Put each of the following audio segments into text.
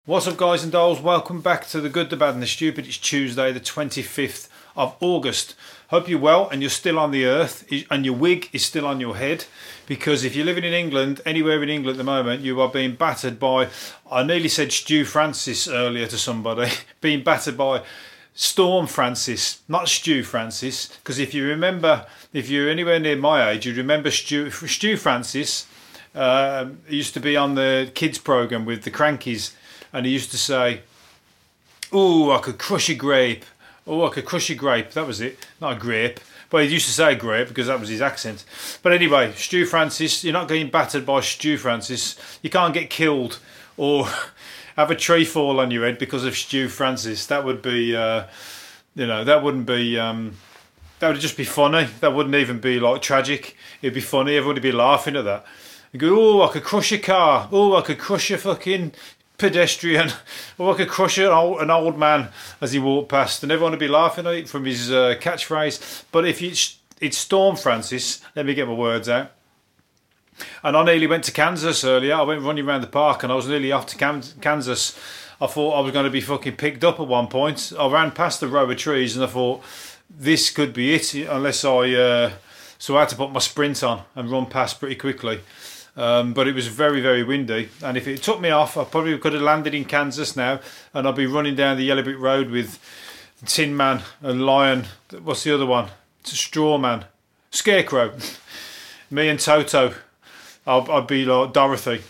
What's up, guys and dolls? Welcome back to The Good, the Bad and the Stupid. It's Tuesday the 25th of August. Hope you're well and you're still on the earth and your wig is still on your head, because if you're living in England, anywhere in England at the moment, you are being battered by, I nearly said Stu Francis earlier to somebody, being battered by Storm Francis, not Stu Francis, because if you remember, if you're anywhere near my age, you'd remember Stu Francis. He used to be on the kids programme with the Crankies. And he used to say, "Oh, I could crush a grape. Oh, I could crush a grape." That was it. Not a grape. But he used to say grape because that was his accent. But anyway, Stu Francis, you're not getting battered by Stu Francis. You can't get killed or have a tree fall on your head because of Stu Francis. That would be, that wouldn't be, that would just be funny. That wouldn't even be like tragic. It'd be funny. Everyone would be laughing at that. You go, "Oh, I could crush a car. Oh, I could crush a fucking pedestrian, or I could crush an old man as he walked past," and everyone would be laughing at it from his catchphrase. But if it's Storm Francis, let me get my words out. And I nearly went to Kansas earlier. I went running around the park and I was nearly off to Kansas. I thought I was going to be fucking picked up at one point. I ran past the row of trees and I thought this could be it, unless so I had to put my sprint on and run past pretty quickly. But it was very, very windy, and if it took me off, I probably could have landed in Kansas now, and I'll be running down the Yellow Brick Road with Tin Man and Lion. What's the other one? It's a Straw Man, Scarecrow. Me and Toto. I'd be like Dorothy.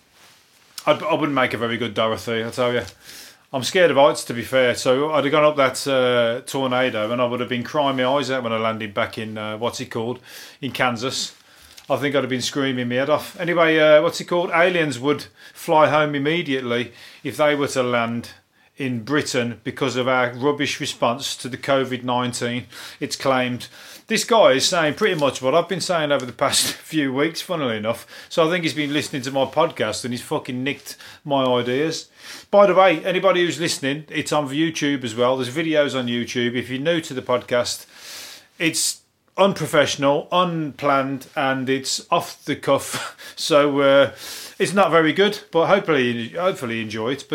I wouldn't make a very good Dorothy, I tell you. I'm scared of heights, to be fair. So I'd have gone up that tornado, and I would have been crying my eyes out when I landed back in in Kansas. I think I'd have been screaming my head off. Anyway, aliens would fly home immediately if they were to land in Britain because of our rubbish response to the COVID-19, it's claimed. This guy is saying pretty much what I've been saying over the past few weeks, funnily enough. So I think he's been listening to my podcast and he's fucking nicked my ideas. By the way, anybody who's listening, it's on YouTube as well. There's videos on YouTube. If you're new to the podcast, it's unprofessional, unplanned, and it's off the cuff, so it's not very good, but hopefully enjoy it. But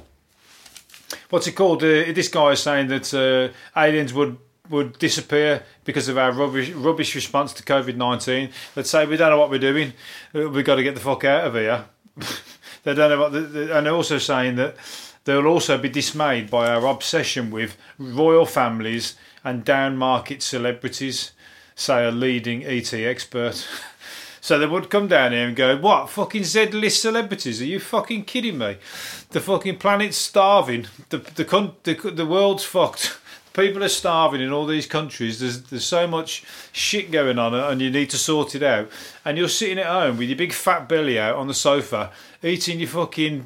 this guy is saying that aliens would disappear because of our rubbish response to COVID-19. Let's say we don't know what we're doing, we've got to get the fuck out of here. They don't know and they're also saying that they'll also be dismayed by our obsession with royal families and down market celebrities, say a leading ET expert. So they would come down here and go, "What, fucking Z-list celebrities? Are you fucking kidding me? The fucking planet's starving. The world's fucked. People are starving in all these countries. There's so much shit going on and you need to sort it out. And you're sitting at home with your big fat belly out on the sofa, eating your fucking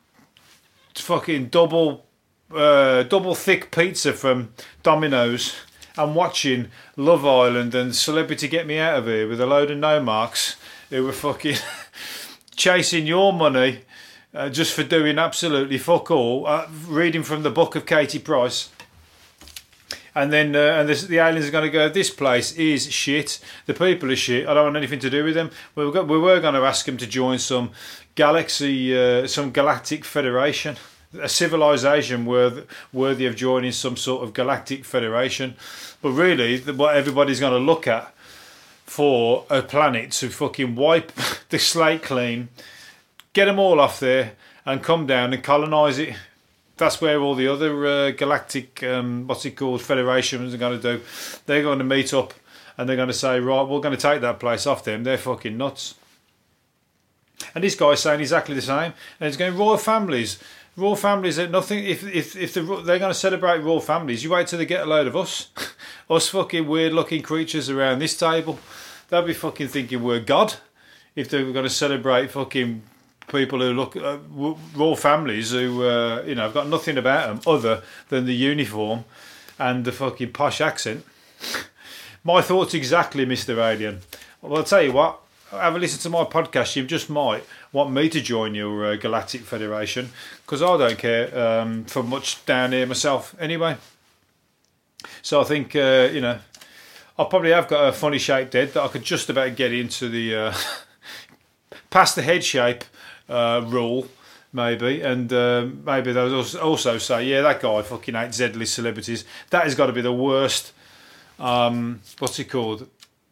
double thick pizza from Domino's, and watching Love Island and Celebrity Get Me Out of Here with a load of no marks who were fucking chasing your money just for doing absolutely fuck all, reading from the book of Katie Price. And then the aliens are going to go, "This place is shit. The people are shit. I don't want anything to do with them." We were going to ask them to join some galactic federation, a civilization worthy of joining some sort of galactic federation. But really, what everybody's going to look at for a planet to fucking wipe the slate clean, get them all off there and come down and colonise it. That's where all the other galactic, federations are going to do. They're going to meet up and they're going to say, "Right, we're going to take that place off them. They're fucking nuts." And this guy's saying exactly the same. And he's going, royal families are nothing. If they're going to celebrate royal families, you wait till they get a load of us fucking weird looking creatures around this table. They'll be fucking thinking we're God if they were going to celebrate fucking people who look royal families who have got nothing about them other than the uniform and the fucking posh accent. My thoughts exactly, Mr. Alien. Well, I'll tell you what. Have a listen to my podcast. You just might want me to join your galactic federation, because I don't care for much down here myself anyway. So I think I probably have got a funny shaped head that I could just about get into the past the head shape rule. maybe, and maybe they'll also say, yeah, that guy fucking hates Z-list celebrities. That has got to be the worst, what's it called,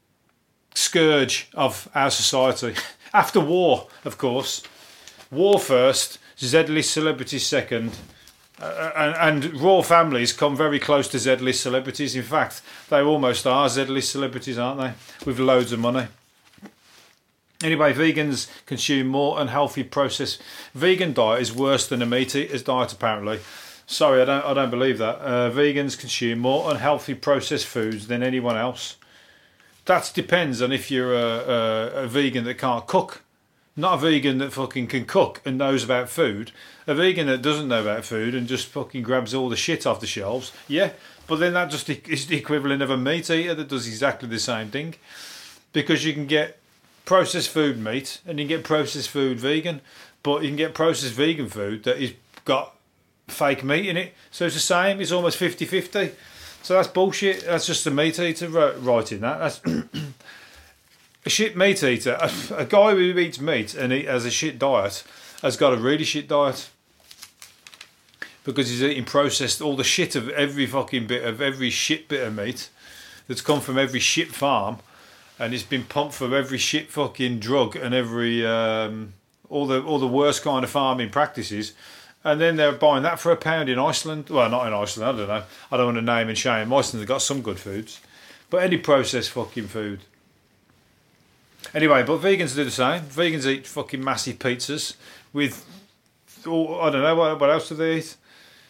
scourge of our society. After war, of course. War first, Z-list celebrities second, and royal families come very close to Z-list celebrities. In fact, they almost are Z-list celebrities, aren't they? With loads of money. Anyway, vegans consume more unhealthy processed. Vegan diet is worse than a meat eater's diet, apparently. Sorry, I don't believe that. Vegans consume more unhealthy processed foods than anyone else. That depends on if you're a vegan that can't cook. Not a vegan that fucking can cook and knows about food. A vegan that doesn't know about food and just fucking grabs all the shit off the shelves. Yeah, but then that just is the equivalent of a meat eater that does exactly the same thing. Because you can get processed food meat and you can get processed food vegan, but you can get processed vegan food that is got fake meat in it. So it's the same, it's almost 50-50. So that's bullshit. That's just a meat eater writing that. That's a shit meat eater. A guy who eats meat and has a shit diet has got a really shit diet. Because he's eating processed, all the shit of every fucking bit of every shit bit of meat that's come from every shit farm. And it's been pumped for every shit fucking drug and every all the worst kind of farming practices, and then they're buying that for £1 in Iceland. Well, not in Iceland. I don't know. I don't want to name and shame. Iceland's got some good foods, but any processed fucking food. Anyway, but vegans do the same. Vegans eat fucking massive pizzas with, I don't know what else do they eat.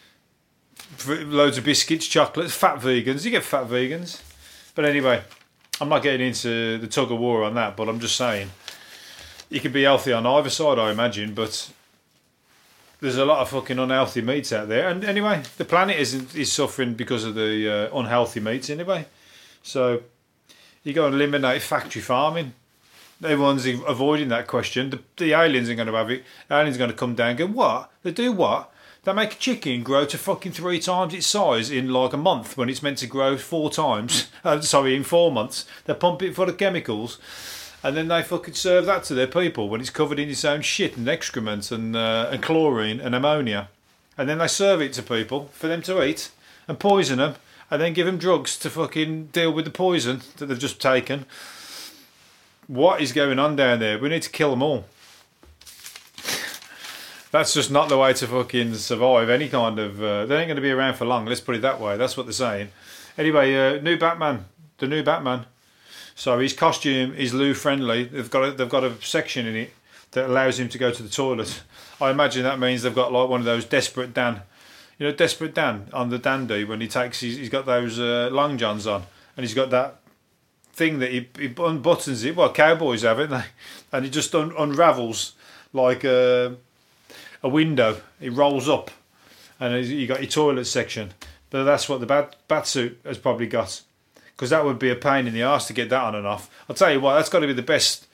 Loads of biscuits, chocolates. Fat vegans. You get fat vegans. But anyway, I'm not getting into the tug of war on that, but I'm just saying you can be healthy on either side, I imagine, but there's a lot of fucking unhealthy meats out there. And anyway, the planet is suffering because of the unhealthy meats anyway. So you got to eliminate factory farming. Everyone's avoiding that question. The aliens are going to have it. The aliens are going to come down and go, what? They do what? They make a chicken grow to fucking 3 times its size in like a month when it's meant to grow 4 times. In 4 months. They pump it full of chemicals and then they fucking serve that to their people when it's covered in its own shit and excrement and chlorine and ammonia. And then they serve it to people for them to eat and poison them and then give them drugs to fucking deal with the poison that they've just taken. What is going on down there? We need to kill them all. That's just not the way to fucking survive any kind of... they ain't going to be around for long, let's put it that way. That's what they're saying. Anyway, new Batman. The new Batman. So his costume is loo friendly. They've got a section in it that allows him to go to the toilet. I imagine that means they've got like one of those Desperate Dan. You know Desperate Dan on the dandy when he's got those long johns on. And he's got that thing that he unbuttons it. Well, cowboys have it. And it just unravels like... a window, it rolls up and you got your toilet section, but that's what the bat suit has probably got, because that would be a pain in the arse to get that on and off. I'll tell you what, that's got to be the best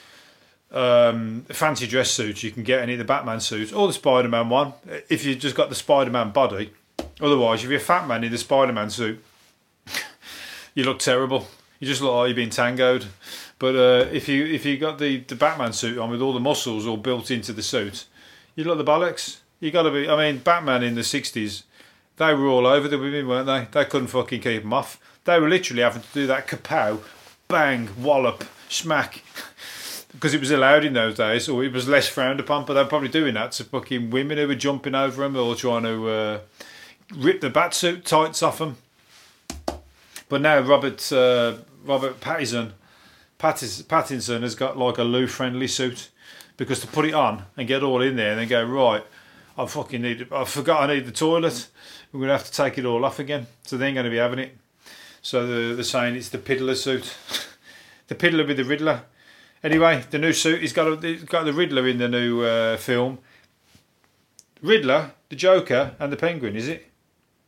fancy dress suit you can get, any of the Batman suits or the Spider-Man one if you've just got the Spider-Man body. Otherwise, if you're a fat man in the Spider-Man suit you look terrible, you just look like you've been tangoed. But if you got the Batman suit on with all the muscles all built into the suit, you look the bollocks. You got to be... I mean, Batman in the 60s, they were all over the women, weren't they? They couldn't fucking keep them off. They were literally having to do that kapow, bang, wallop, smack. Because it was allowed in those days, or it was less frowned upon, but they're probably doing that to fucking women who were jumping over them or trying to rip the batsuit tights off them. But now Robert Pattinson has got like a loo-friendly suit. Because to put it on and get all in there and then go, right, I forgot I need the toilet. We're going to have to take it all off again. So they ain't going to be having it. So they're saying it's the Piddler suit. The Piddler with the Riddler. Anyway, the new suit, he's got the Riddler in the new film. Riddler, the Joker and the Penguin, is it?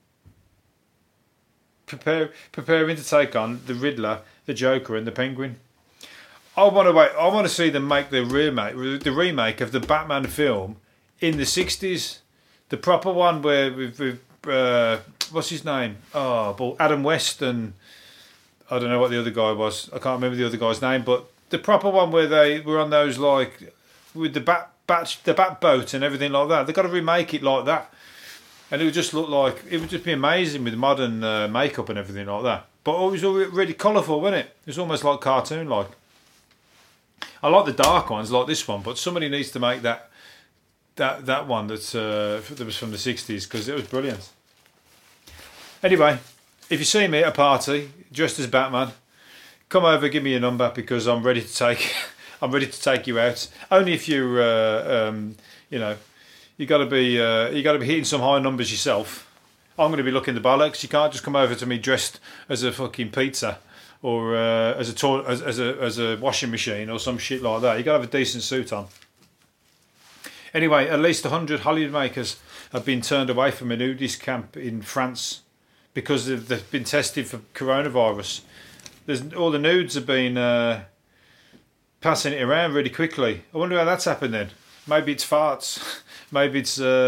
Preparing to take on the Riddler, the Joker and the Penguin. I want to see them make the remake of the Batman film in the 60s, the proper one where with what's his name? Oh, Adam West and I don't know what the other guy was. I can't remember the other guy's name, but the proper one where they were on those like with the back boat and everything like that. They've got to remake it like that. And it would just look like, it would just be amazing with modern makeup and everything like that. But it was all really colourful, wasn't it? It was almost like cartoon-like. I like the dark ones, like this one, but somebody needs to make that one that was from the 60s, because it was brilliant. Anyway, if you see me at a party dressed as Batman, come over, give me your number, because I'm ready to take you out. Only if you you got to be hitting some high numbers yourself. I'm going to be looking the bollocks. You can't just come over to me dressed as a fucking pizza or as a washing machine or some shit like that. You got to have a decent suit on. Anyway, at least 100 holidaymakers have been turned away from a nudist camp in France because they've been tested for coronavirus. All the nudes have been passing it around really quickly. I wonder how that's happened then. Maybe it's farts. Maybe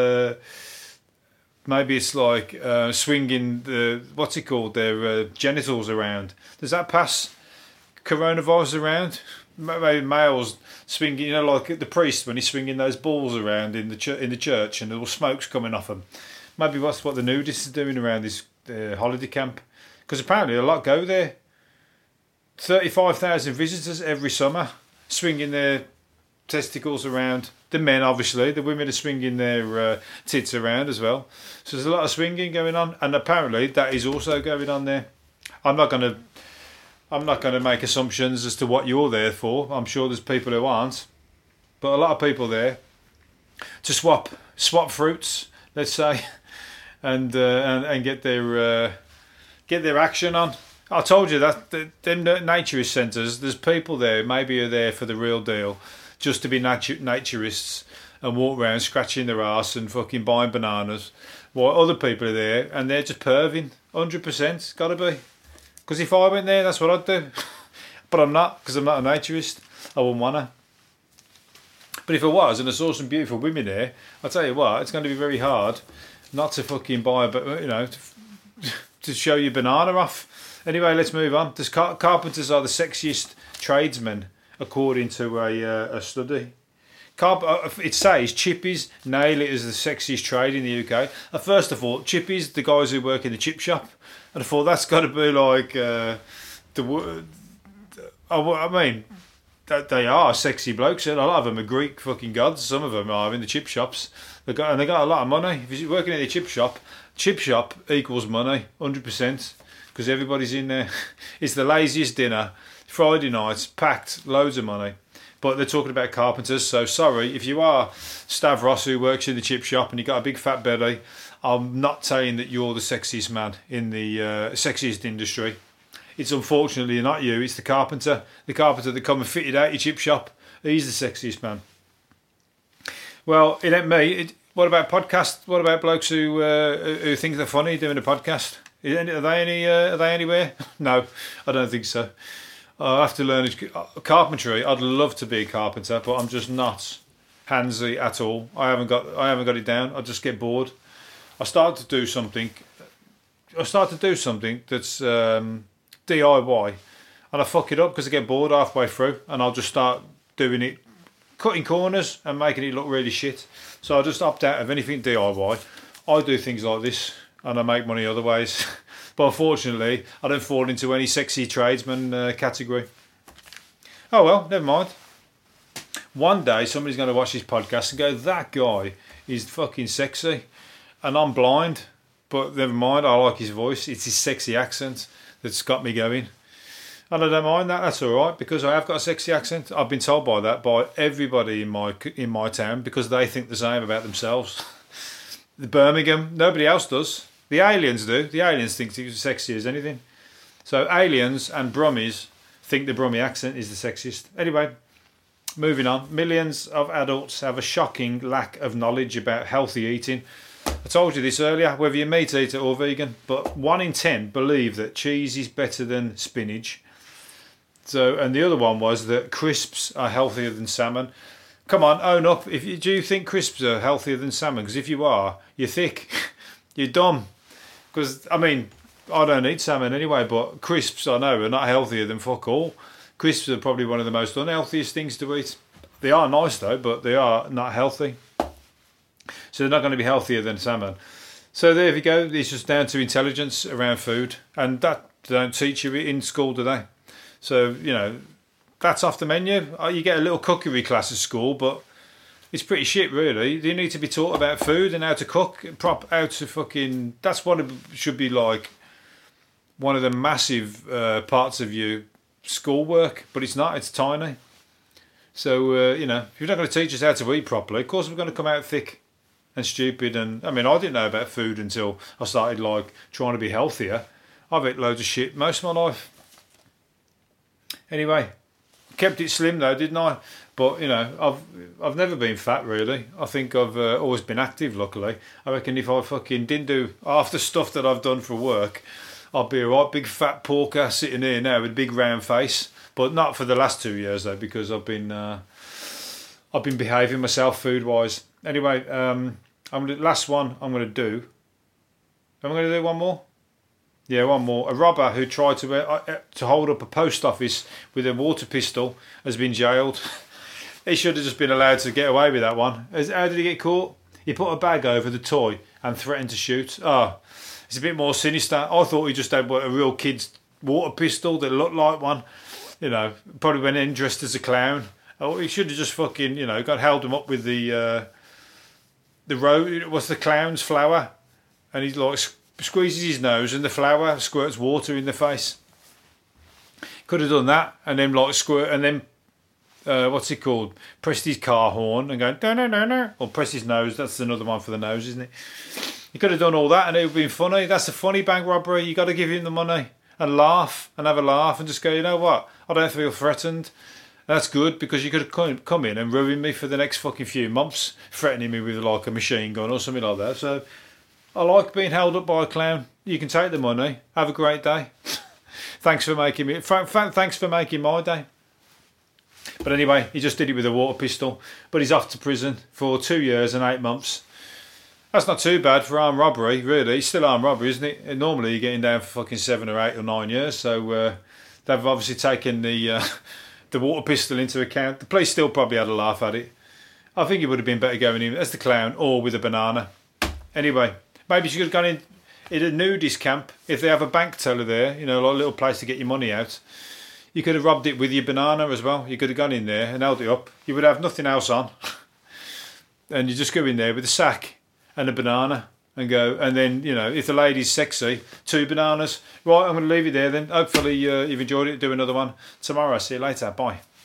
it's like swinging their genitals around. Does that pass coronavirus around? Maybe males swinging, like the priest when he's swinging those balls around in the church and the smoke's coming off them. Maybe that's what the nudists are doing around this holiday camp, because apparently a lot go there. 35,000 visitors every summer, swinging their testicles around. The men, obviously, the women are swinging their tits around as well. So there's a lot of swinging going on, and apparently that is also going on there. I'm not going to make assumptions as to what you're there for. I'm sure there's people who aren't, but a lot of people there to swap fruits, let's say, and get their action on. I told you that them naturist centres, there's people there maybe are there for the real deal, just to be naturists and walk around scratching their arse and fucking buying bananas, while other people are there and they're just perving. 100%, gotta be. Because if I went there, that's what I'd do. But I'm not, because I'm not a naturist. I wouldn't wanna. But if I was and I saw some beautiful women there, I'll tell you what, it's going to be very hard not to fucking buy, to show your banana off. Anyway, let's move on. Carpenters are the sexiest tradesmen, according to a study. It says chippies nail it as the sexiest trade in the UK. At first I thought chippies, the guys who work in the chip shop, and I thought that's got to be like they are sexy blokes. A lot of them are Greek fucking gods. Some of them are in the chip shops. They got a lot of money. If you're working in a chip shop equals money, 100%. Because everybody's in there. It's the laziest dinner. Friday nights, packed, loads of money. But they're talking about carpenters, so sorry. If you are Stavros who works in the chip shop and you've got a big fat belly, I'm not saying that you're the sexiest man in the sexiest industry. It's unfortunately not you, it's the carpenter. The carpenter that come and fitted out your chip shop. He's the sexiest man. Well, it ain't me. What about podcasts? What about blokes who think they're funny doing a podcast? Are they anywhere? No, I don't think so. I have to learn carpentry. I'd love to be a carpenter, but I'm just not handsy at all. I haven't got it down. I just get bored. I start to do something that's DIY, and I fuck it up because I get bored halfway through, and I'll just start doing it, cutting corners and making it look really shit. So I just opt out of anything DIY. I do things like this, and I make money other ways. But unfortunately, I don't fall into any sexy tradesman category. Oh well, never mind. One day somebody's going to watch this podcast and go, that guy is fucking sexy. And I'm blind, but never mind, I like his voice. It's his sexy accent that's got me going. And I don't mind that, that's alright, because I have got a sexy accent. I've been told by everybody in my town, because they think the same about themselves. The Birmingham, nobody else does. The aliens do. The aliens think it's as sexy as anything. So aliens and Brummies think the Brummie accent is the sexiest. Anyway, moving on. Millions of adults have a shocking lack of knowledge about healthy eating. I told you this earlier, whether you're meat eater or vegan, but 1 in 10 believe that cheese is better than spinach. And the other one was that crisps are healthier than salmon. Come on, own up. Do you think crisps are healthier than salmon? Because if you are, you're thick. You're dumb. Because, I don't eat salmon anyway, but crisps, I know, are not healthier than fuck all. Crisps are probably one of the most unhealthiest things to eat. They are nice though, but they are not healthy. So they're not going to be healthier than salmon. So there you go. It's just down to intelligence around food, and that they don't teach you in school, do they? So you know, that's off the menu. You get a little cookery class at school, but it's pretty shit, really. You need to be taught about food and how to cook, how to fucking. That's what it should be like. One of the massive parts of your schoolwork, but it's not. It's tiny. So you know, if you're not going to teach us how to eat properly, of course we're going to come out thick and stupid. And I mean, I didn't know about food until I started like trying to be healthier. I've ate loads of shit most of my life. Anyway, kept it slim though, didn't I? But you know, I've never been fat really. I think I've always been active. Luckily, I reckon if I fucking didn't do half the stuff that I've done for work, I'd be a right big fat porker sitting here now with a big round face. But not for the last 2 years though, because I've been behaving myself food wise. Anyway, last one I'm going to do. Am I going to do one more? Yeah, one more. A robber who tried to hold up a post office with a water pistol has been jailed. He should have just been allowed to get away with that one. How did he get caught? He put a bag over the toy and threatened to shoot. Oh, it's a bit more sinister. I thought he just had a real kid's water pistol that looked like one. You know, probably went in dressed as a clown. Oh, he should have just fucking, you know, held him up with the road. What's the clown's flour? And he's like squeezes his nose and the flour squirts water in the face. Could have done that and then like squirt and then what's it called? Pressed his car horn and go no, or press his nose. That's another one for the nose, isn't it? He could have done all that and it would have been funny. That's a funny bank robbery. You got to give him the money and laugh and have a laugh and just go, you know what? I don't feel threatened. That's good because you could have come in and ruined me for the next fucking few months, threatening me with like a machine gun or something like that. So I like being held up by a clown. You can take the money. Have a great day. Thanks for making me. Thanks for making my day. But anyway, he just did it with a water pistol. But he's off to prison for 2 years and 8 months. That's not too bad for armed robbery, really. It's still armed robbery, isn't it? And normally you're getting down for fucking 7 or 8 or 9 years. So they've obviously taken the water pistol into account. The police still probably had a laugh at it. I think it would have been better going in as the clown or with a banana. Anyway, maybe you could have gone in a nudist camp. If they have a bank teller there, you know, like a little place to get your money out. You could have robbed it with your banana as well. You could have gone in there and held it up. You would have nothing else on. And you just go in there with a sack and a banana and go, and then, you know, if the lady's sexy, 2 bananas. Right, I'm going to leave it there then. Hopefully you've enjoyed it. Do another one tomorrow. See you later. Bye.